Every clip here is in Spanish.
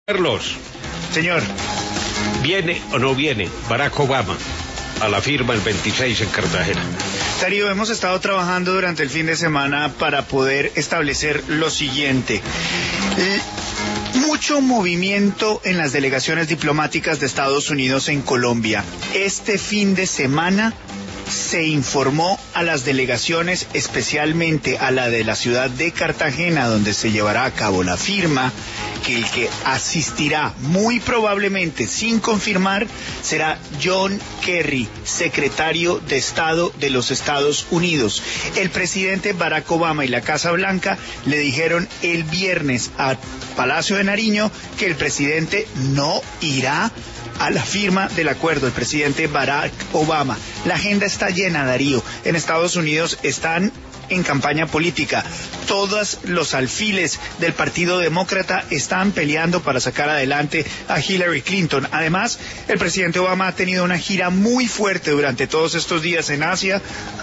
Carlos, Señor, ¿viene o no viene Barack Obama a la firma el 26 en Cartagena? Darío, hemos estado trabajando durante el fin de semana para poder establecer lo siguiente. Mucho movimiento en las delegaciones diplomáticas de Estados Unidos en Colombia. Este fin de semana se informó a las delegaciones, especialmente a la de la ciudad de Cartagena, donde se llevará a cabo la firma, que el que asistirá, muy probablemente sin confirmar, será John Kerry, secretario de Estado de los Estados Unidos. El presidente Barack Obama y la Casa Blanca le dijeron el viernes a Palacio de Nariño que el presidente no irá a la firma del acuerdo, el presidente Barack Obama. La agenda está llena, Darío. En Estados Unidos están en campaña política. Todos los alfiles del Partido Demócrata están peleando para sacar adelante a Hillary Clinton. Además, el presidente Obama ha tenido una gira muy fuerte durante todos estos días en Asia.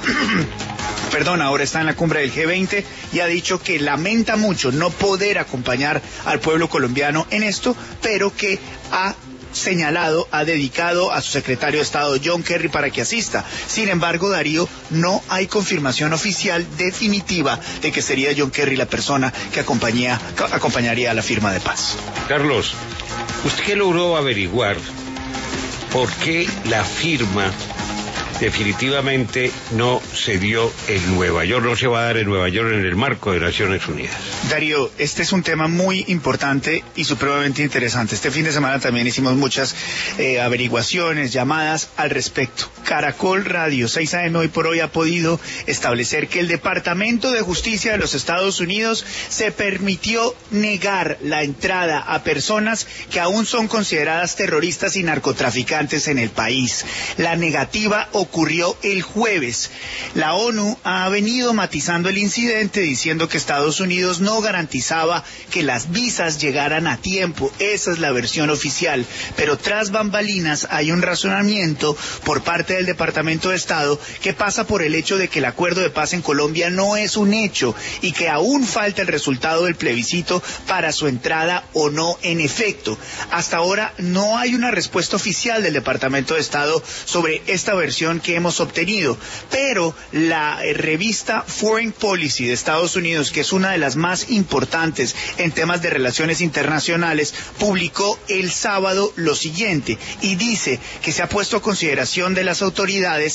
Ahora está en la cumbre del G20 y ha dicho que lamenta mucho no poder acompañar al pueblo colombiano en esto, pero que ha dedicado a su secretario de Estado John Kerry para que asista. Sin embargo, Darío, no hay confirmación oficial definitiva de que sería John Kerry la persona que acompañaría a la firma de paz. Carlos, ¿usted qué logró averiguar por qué la firma definitivamente no se dio en Nueva York, no se va a dar en Nueva York en el marco de Naciones Unidas? Darío, este es un tema muy importante y supremamente interesante. Este fin de semana también hicimos muchas averiguaciones, llamadas al respecto. Caracol Radio 6 AM hoy por hoy ha podido establecer que el Departamento de Justicia de los Estados Unidos se permitió negar la entrada a personas que aún son consideradas terroristas y narcotraficantes en el país. La negativa ocurrió el jueves. La ONU ha venido matizando el incidente diciendo que Estados Unidos no garantizaba que las visas llegaran a tiempo. Esa es la versión oficial. Pero tras bambalinas hay un razonamiento por parte del Departamento de Estado que pasa por el hecho de que el acuerdo de paz en Colombia no es un hecho y que aún falta el resultado del plebiscito para su entrada o no en efecto. Hasta ahora no hay una respuesta oficial del Departamento de Estado sobre esta versión que hemos obtenido, pero la revista Foreign Policy de Estados Unidos, que es una de las más importantes en temas de relaciones internacionales, publicó el sábado lo siguiente y dice que se puso a consideración de las autoridades,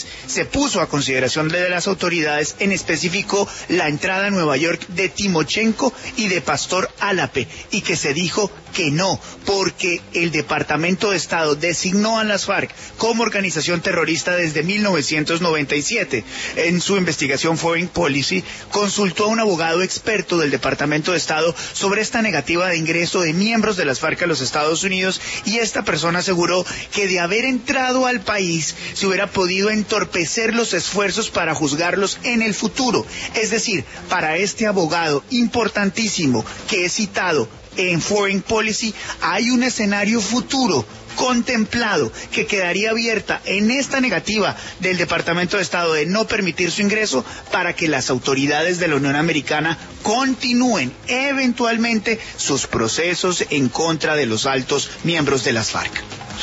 en específico la entrada a Nueva York de Timochenko y de Pastor Álape, y que se dijo que no, porque el Departamento de Estado designó a las FARC como organización terrorista desde 1997. En su investigación Foreign Policy consultó a un abogado experto del Departamento de Estado sobre esta negativa de ingreso de miembros de las FARC a los Estados Unidos, y esta persona aseguró que de haber entrado al país se hubiera podido entorpecer los esfuerzos para juzgarlos en el futuro. Es decir, para este abogado importantísimo que he citado en Foreign Policy, hay un escenario futuro contemplado que quedaría abierta en esta negativa del Departamento de Estado de no permitir su ingreso para que las autoridades de la Unión Americana continúen eventualmente sus procesos en contra de los altos miembros de las FARC.